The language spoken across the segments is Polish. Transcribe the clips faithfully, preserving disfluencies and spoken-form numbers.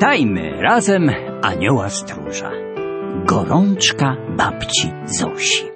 Witajmy razem anioła stróża. Gorączka babci Zosi.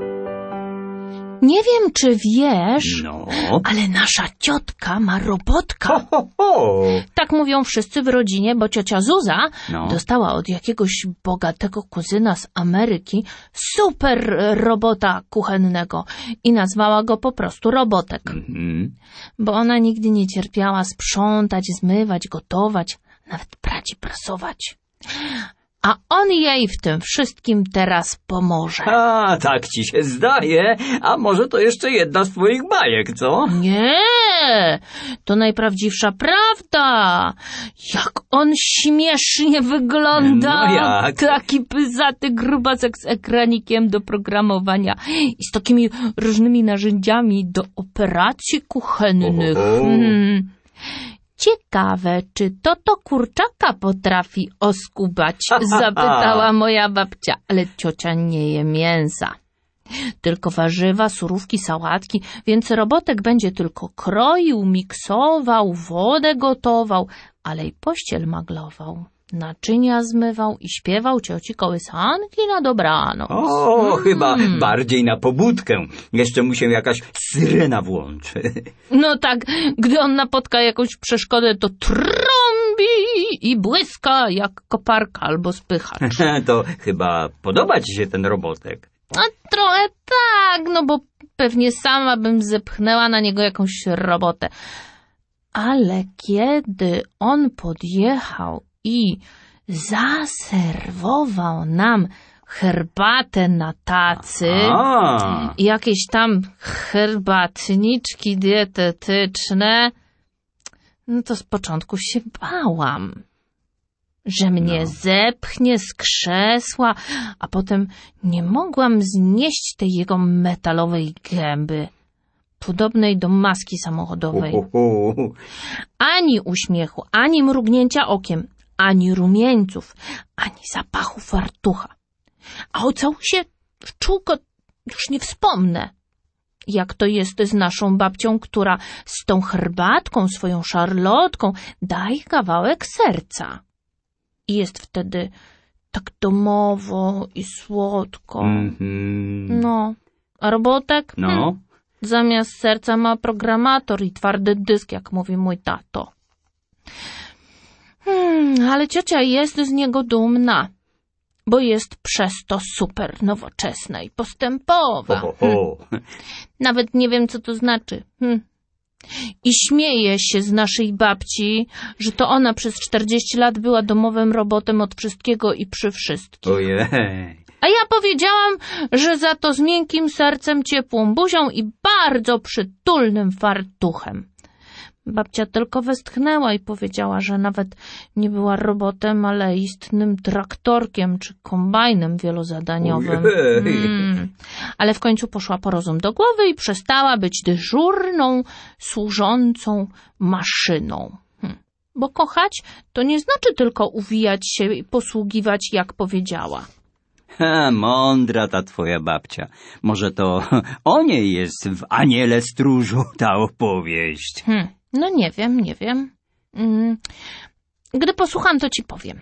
Nie wiem, czy wiesz, No? ale nasza ciotka ma robotka. Ho, ho, ho. Tak mówią wszyscy w rodzinie, bo ciocia Zuza No. dostała od jakiegoś bogatego kuzyna z Ameryki super robota kuchennego i nazwała go po prostu Robotek. Mhm. Bo ona nigdy nie cierpiała sprzątać, zmywać, gotować, nawet prać i prasować. A on jej w tym wszystkim teraz pomoże. A, tak ci się zdaje. A może to jeszcze jedna z twoich bajek, co? Nie, to najprawdziwsza prawda. Jak on śmiesznie wygląda. No jak? Taki pyzaty grubasek z ekranikiem do programowania i z takimi różnymi narzędziami do operacji kuchennych. Oho. Hmm. Ciekawe, czy to to kurczaka potrafi oskubać? Zapytała moja babcia, ale ciocia nie je mięsa. Tylko warzywa, surówki, sałatki, więc Robotek będzie tylko kroił, miksował, wodę gotował, ale i pościel maglował, naczynia zmywał i śpiewał cioci kołysanki na dobranoc. O, Mm. chyba bardziej na pobudkę. Jeszcze mu się jakaś syrena włączy. No tak, gdy on napotka jakąś przeszkodę, to trąbi i błyska jak koparka albo spychacz. To chyba podoba ci się ten Robotek. A trochę tak, no bo pewnie sama bym zepchnęła na niego jakąś robotę. Ale kiedy on podjechał i zaserwował nam herbatę na tacy A, i jakieś tam herbatniczki dietetyczne, no to z początku się bałam, że mnie No. zepchnie z krzesła, a potem nie mogłam znieść tej jego metalowej gęby, podobnej do maski samochodowej. hu, hu, hu. Ani uśmiechu, ani mrugnięcia okiem, ani rumieńców, ani zapachu fartucha. A o całusie w czółko już nie wspomnę. Jak to jest z naszą babcią, która z tą herbatką, swoją szarlotką daje kawałek serca. I jest wtedy tak domowo i słodko. Mhm. No, a Robotek? No. Hmm, zamiast serca ma programator i twardy dysk, jak mówi mój tato. Hmm, ale ciocia jest z niego dumna, bo jest przez to super nowoczesna i postępowa. Ho, ho, ho. Nawet nie wiem, co to znaczy. Hm. I śmieje się z naszej babci, że to ona przez czterdzieści lat była domowym robotem od wszystkiego i przy wszystkim. Ojej. A ja powiedziałam, że za to z miękkim sercem, ciepłą buzią i bardzo przytulnym fartuchem. Babcia tylko westchnęła i powiedziała, że nawet nie była robotem, ale istnym traktorkiem czy kombajnem wielozadaniowym. Ojej. Mm. Ale w końcu poszła po rozum do głowy i przestała być dyżurną, służącą maszyną. Hm. Bo kochać to nie znaczy tylko uwijać się i posługiwać, jak powiedziała. Ha, mądra ta twoja babcia. Może to o niej jest w Aniele Stróżu ta opowieść. Hm. No nie wiem, nie wiem. Mm. Gdy posłucham, to ci powiem.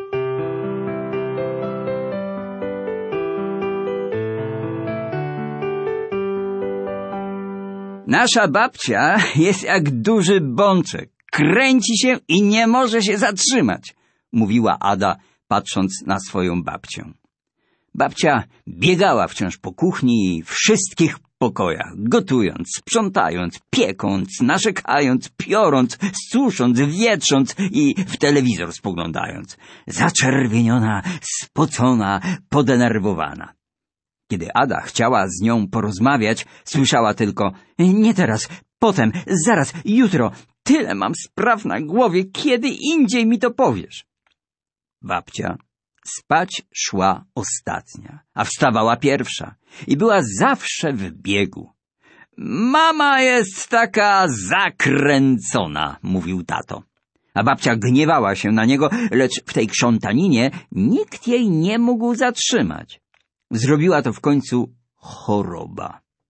Nasza babcia jest jak duży bączek. Kręci się i nie może się zatrzymać, mówiła Ada, patrząc na swoją babcię. Babcia biegała wciąż po kuchni i wszystkich pokojach, gotując, sprzątając, piekąc, narzekając, piorąc, susząc, wietrząc i w telewizor spoglądając. Zaczerwieniona, spocona, podenerwowana. Kiedy Ada chciała z nią porozmawiać, słyszała tylko: nie teraz, potem, zaraz, jutro, tyle mam spraw na głowie, kiedy indziej mi to powiesz. Babcia spać szła ostatnia, a wstawała pierwsza i była zawsze w biegu. Mama jest taka zakręcona, mówił tato. A babcia gniewała się na niego, lecz w tej krzątaninie nikt jej nie mógł zatrzymać. Zrobiła to w końcu choroba.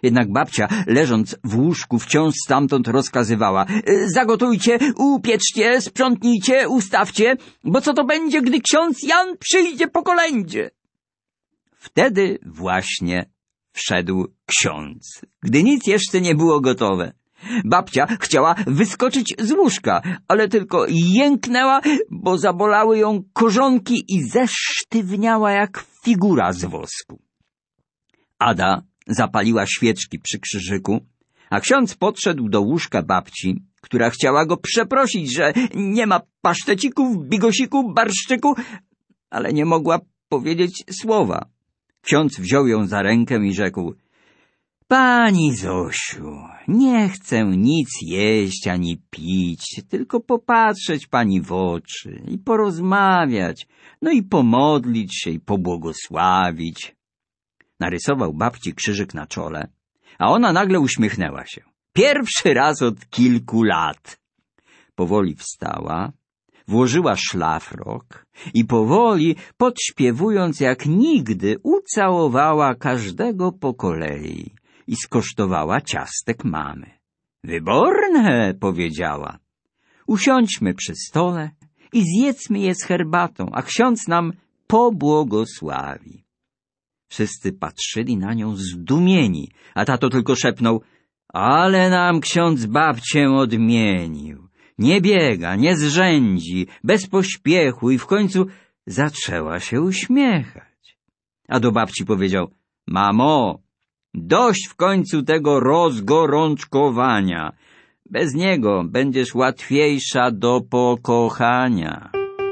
Jednak babcia, leżąc w łóżku, wciąż stamtąd rozkazywała: zagotujcie, upieczcie, sprzątnijcie, ustawcie, bo co to będzie, gdy ksiądz Jan przyjdzie po kolędzie? Wtedy właśnie wszedł ksiądz, gdy nic jeszcze nie było gotowe. Babcia chciała wyskoczyć z łóżka, ale tylko jęknęła, bo zabolały ją korzonki i zesztywniała jak figura z wosku. Ada zapaliła świeczki przy krzyżyku, a ksiądz podszedł do łóżka babci, która chciała go przeprosić, że nie ma pasztecików, bigosiku, barszczyku, ale nie mogła powiedzieć słowa. Ksiądz wziął ją za rękę i rzekł: Pani Zosiu, nie chcę nic jeść ani pić, tylko popatrzeć pani w oczy i porozmawiać, no i pomodlić się i pobłogosławić. Narysował babci krzyżyk na czole, a ona nagle uśmiechnęła się. Pierwszy raz od kilku lat. Powoli wstała, włożyła szlafrok i powoli, podśpiewując jak nigdy, ucałowała każdego po kolei i skosztowała ciastek mamy. Wyborne, powiedziała. Usiądźmy przy stole i zjedzmy je z herbatą, a ksiądz nam pobłogosławi. Wszyscy patrzyli na nią zdumieni, a tato tylko szepnął: ale nam ksiądz babcię odmienił. Nie biega, nie zrzędzi, bez pośpiechu i w końcu zaczęła się uśmiechać. A do babci powiedział: mamo, dość w końcu tego rozgorączkowania. Bez niego będziesz łatwiejsza do pokochania.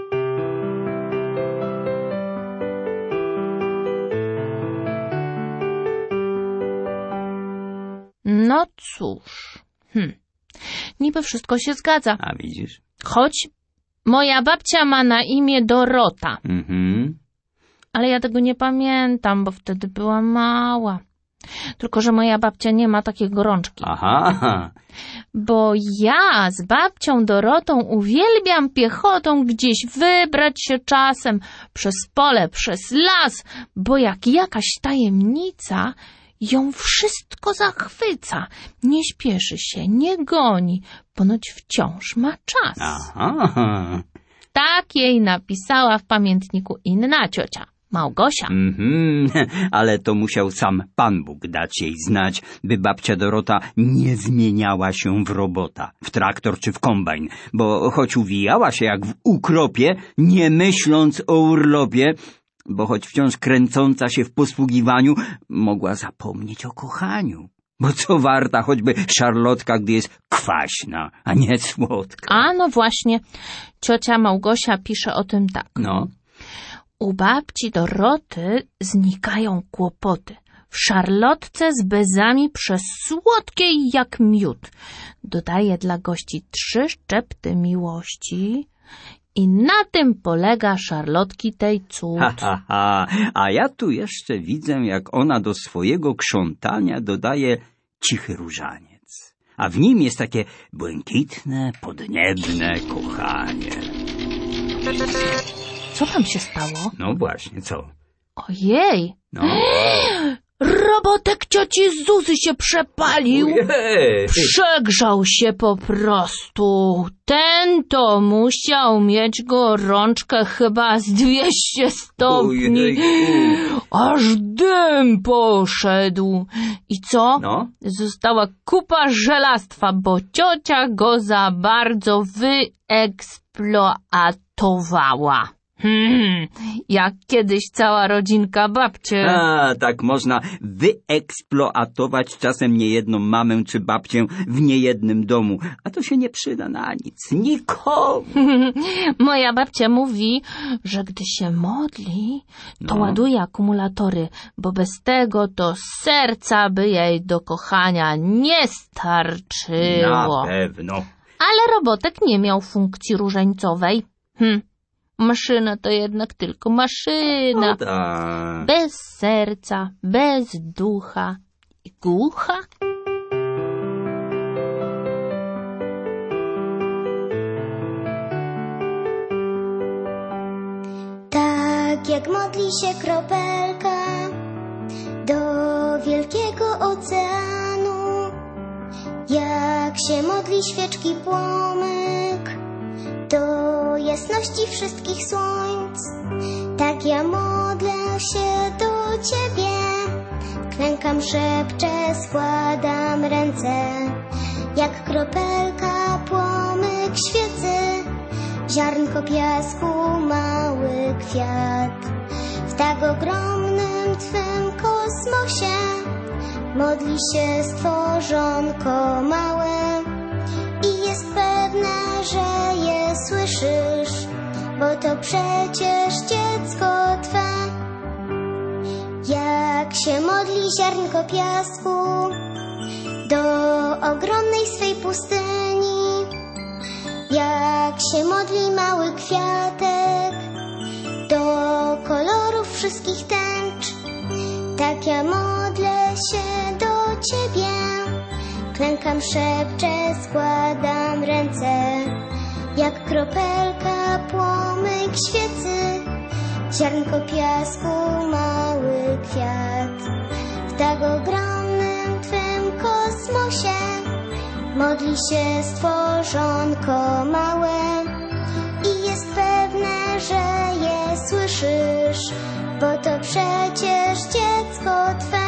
No cóż, hm. niby wszystko się zgadza. A widzisz? Choć moja babcia ma na imię Dorota. Mhm. Ale ja tego nie pamiętam, bo wtedy była mała. Tylko że moja babcia nie ma takiej gorączki. Aha. Bo ja z babcią Dorotą uwielbiam piechotą gdzieś wybrać się czasem przez pole, przez las, bo jak jakaś tajemnica ją wszystko zachwyca. Nie śpieszy się, nie goni, ponoć wciąż ma czas. Aha. Tak jej napisała w pamiętniku inna ciocia, Małgosia. Mhm, ale to musiał sam Pan Bóg dać jej znać, by babcia Dorota nie zmieniała się w robota, w traktor czy w kombajn, bo choć uwijała się jak w ukropie, nie myśląc o urlopie, bo choć wciąż kręcąca się w posługiwaniu, mogła zapomnieć o kochaniu. Bo co warta choćby szarlotka, gdy jest kwaśna, a nie słodka. A no właśnie, ciocia Małgosia pisze o tym tak. No. U babci Doroty znikają kłopoty. W szarlotce z bezami przesłodkiej jak miód. Dodaje dla gości trzy szczepty miłości i na tym polega szarlotki tej cud. Ha, ha, ha. A ja tu jeszcze widzę, jak ona do swojego krzątania dodaje cichy różaniec. A w nim jest takie błękitne, podniebne kochanie. Co tam się stało? No właśnie, co? Ojej! No. Robotek cioci Zuzy się przepalił. Ojej. Przegrzał się po prostu. Ten to musiał mieć gorączkę chyba z dwieście stopni. Ojejku. Aż dym poszedł. I co? No. Została kupa żelastwa, bo ciocia go za bardzo wyeksploatowała. Hmm, jak kiedyś cała rodzinka babcie. A, tak można wyeksploatować czasem niejedną mamę czy babcię w niejednym domu, a to się nie przyda na nic, nikomu. Moja babcia mówi, że gdy się modli, to No. ładuje akumulatory, bo bez tego to serca by jej do kochania nie starczyło. Na pewno. Ale Robotek nie miał funkcji różańcowej. Hm. Maszyna to jednak tylko maszyna. No tak. Bez serca, bez ducha i głucha. Tak jak modli się kropelka do wielkiego oceanu. Jak się modli świeczki płomyk do jasności wszystkich słońc, tak ja modlę się do Ciebie. Klękam, szepczę, składam ręce, jak kropelka płomyk świecy, ziarnko piasku, mały kwiat. W tak ogromnym Twym kosmosie modli się stworzonko małe i jest pewne, że je słyszysz, bo to przecież dziecko Twe. Jak się modli ziarnko piasku do ogromnej swej pustyni, jak się modli mały kwiatek do kolorów wszystkich tęcz, tak ja modlę się do Ciebie. Klękam, szepczę, składam ręce, jak kropelka płomyk świecy, ziarnko piasku, mały kwiat. W tak ogromnym Twym kosmosie modli się stworzonko małe i jest pewne, że je słyszysz, bo to przecież dziecko Twe.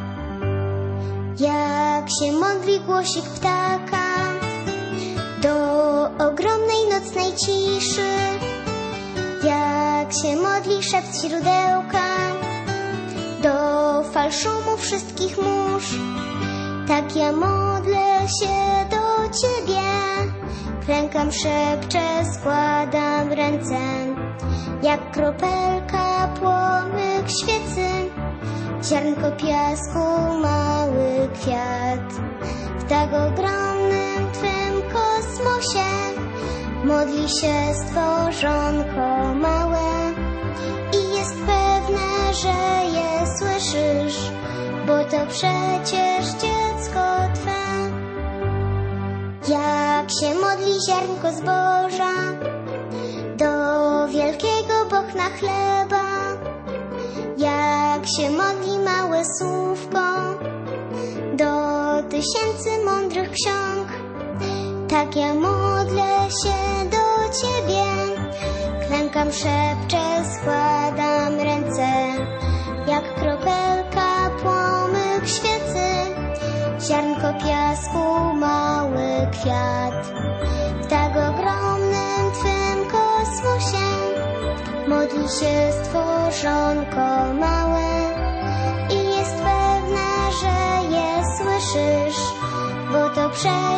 Jak się modli głosik ptaka do ogromnej nocnej ciszy, jak się modli szept źródełka do fal szumu wszystkich mórz, tak ja modlę się do Ciebie. Klękam, szepczę, składam ręce, jak kropelka płomyk świecy, ziarnko piasku, mały kwiat. W tak ogromnym Twym kosmosie modli się stworzonko małe i jest pewne, że je słyszysz, bo to przecież dziecko Twe. Jak się modli ziarnko zboża do wielkiego bochna chleba, jak się modli małe słówko do tysięcy mądrych ksiąg, tak ja modlę się do Ciebie. Klękam, szepczę, składam ręce, jak kropelka płomyk świecy, ziarnko piasku, mały kwiat. W tak ogromnym Twym kosmosie modli się stworzonko małe i jest pewne, że je słyszysz, bo to przecież